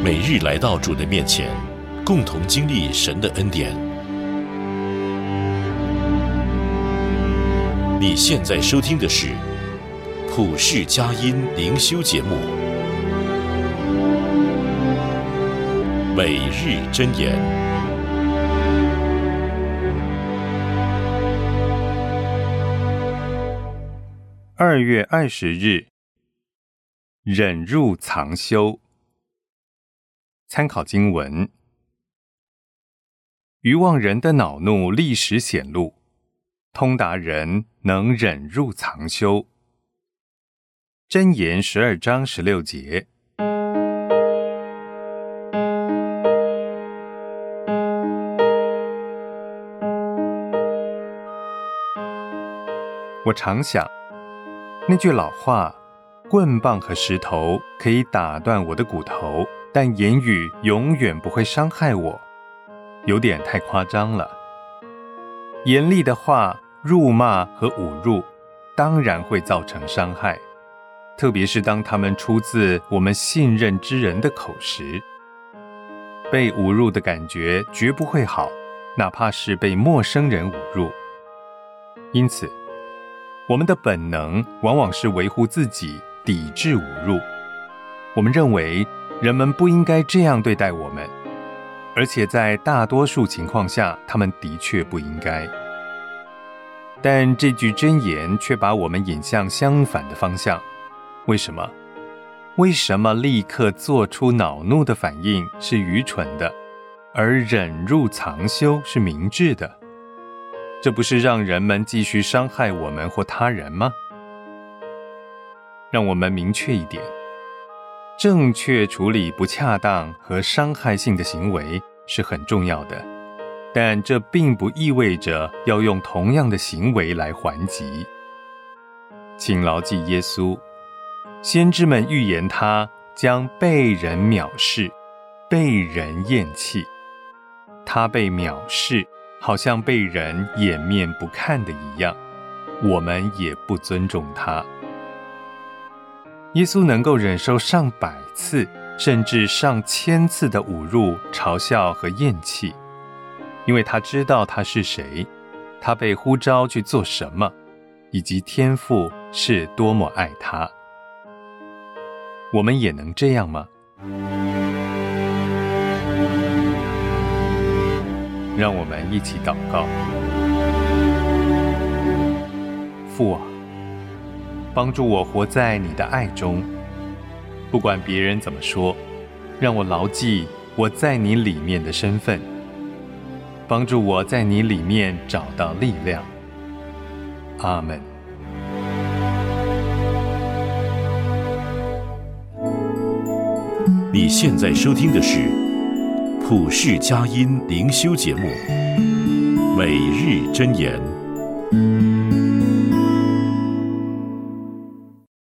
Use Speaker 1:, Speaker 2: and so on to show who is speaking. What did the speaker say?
Speaker 1: 每日来到主的面前，共同经历神的恩典。你现在收听的是普世佳音灵修节目，每日箴言。
Speaker 2: 2月20日，忍辱藏羞。参考经文：愚妄人的恼怒立时显露，通达人能忍辱藏羞。箴言12章16节。我常想，那句老话，棍棒和石头可以打断我的骨头，但言语永远不会伤害我，有点太夸张了。严厉的话、辱骂和侮辱当然会造成伤害，特别是当他们出自我们信任之人的口时。被侮辱的感觉绝不会好，哪怕是被陌生人侮辱。因此，我们的本能往往是维护自己，抵制侮辱。我们认为人们不应该这样对待我们，而且在大多数情况下，他们的确不应该。但这句箴言却把我们引向相反的方向。为什么？为什么立刻做出恼怒的反应是愚蠢的，而忍辱藏羞是明智的？这不是让人们继续伤害我们或他人吗？让我们明确一点，正确处理不恰当和伤害性的行为是很重要的，但这并不意味着要用同样的行为来还击。请牢记耶稣，先知们预言他将被人藐视，被人厌弃。他被藐视，好像被人掩面不看的一样，我们也不尊重他。耶稣能够忍受上百次甚至上千次的侮辱、嘲笑和厌弃，因为他知道他是谁，他被呼召去做什么，以及天父是多么爱他。我们也能这样吗？让我们一起祷告。父啊，帮助我活在你的爱中，不管别人怎么说，让我牢记我在你里面的身份，帮助我在你里面找到力量。阿们。
Speaker 1: 你现在收听的是普世佳音灵修节目，每日箴言。